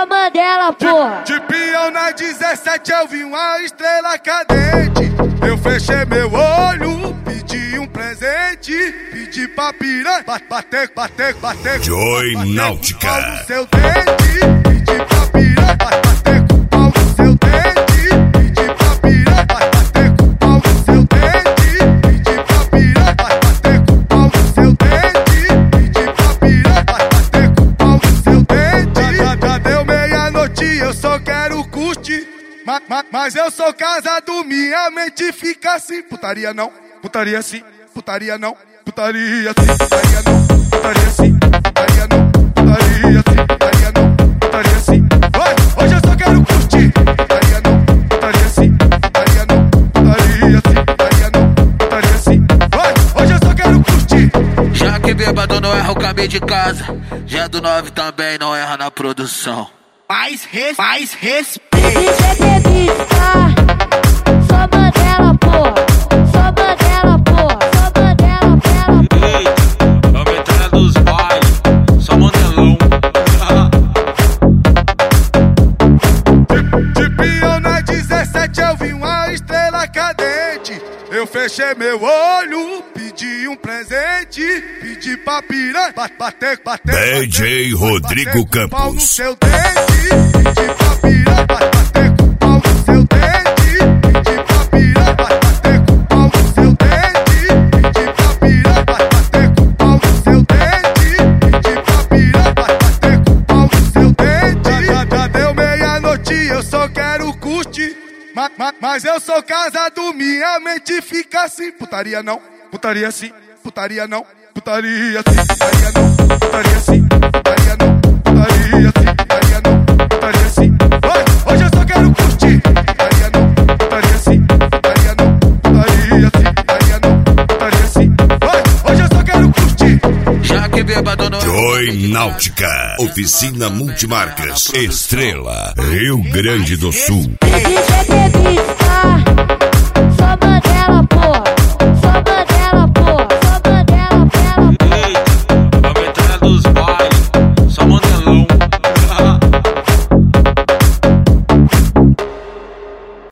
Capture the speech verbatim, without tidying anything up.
Sou Mandela, porra. De, de peão na dezessete eu vi uma estrela cadente. Eu fechei meu olho, pedi um presente, pedi pra piranha bater, bater, bater. Joy Náutica. Bater com o pau no seu dente, pedi pra piranha bater com o pau no seu dente, pedi pra piranha bater com o pau no seu dente, pedi pra piranha bater com o pau no seu dente, pedi pra piranha bater com o pau no seu dente. Já, já deu meia-noite, eu só quero curtir. Ma, ma, mas eu sou casado, minha mente fica assim. Putaria não, putaria sim, putaria não, putaria sim, putaria não, putaria sim, putaria não, putaria sim, putaria não, putaria sim. Vai, hoje eu só quero curtir. Putaria não, putaria sim, putaria não, putaria sim, putaria não, putaria sim. Vai, hoje eu só quero curtir. Já que bêbado não erra o caminho de casa, já do nove também não erra na produção. Mais, res, mais respeito. Sou Mandela, porra. Sou Mandela, porra. Sou Mandela, porra. Ei, a metralha dos bailes, sou Mandelão. De, de peão na dezessete eu vi uma estrela cadente. Eu fechei meu olho, pedi um presente, pedi pra piranha bater, bater. D J Rodrigo Campos. Pau no seu dente, pedi pra piranha bater com o pau no seu dente, pedi pra piranha bater com o pau no seu dente, pedi pra piranha bater com o pau no seu dente, pedi pra piranha bater com o pau no seu dente. Já, já deu meia-noite, eu só quero curtir. Ma, ma, mas eu sou casado, minha mente fica assim. Putaria não, putaria sim, putaria não, putaria sim, putaria não, putaria sim, putaria não, putaria sim, putaria não, putaria sim. Vai, hoje eu só quero curtir. Putaria não, putaria sim, putaria não, putaria sim, putaria não, putaria sim. Vai, hoje eu só quero curtir. Já que bêbado não erra o Joy caminho de Náutica, casa, oficina multimarcas, Estrela, Rio Grande do Sul. D J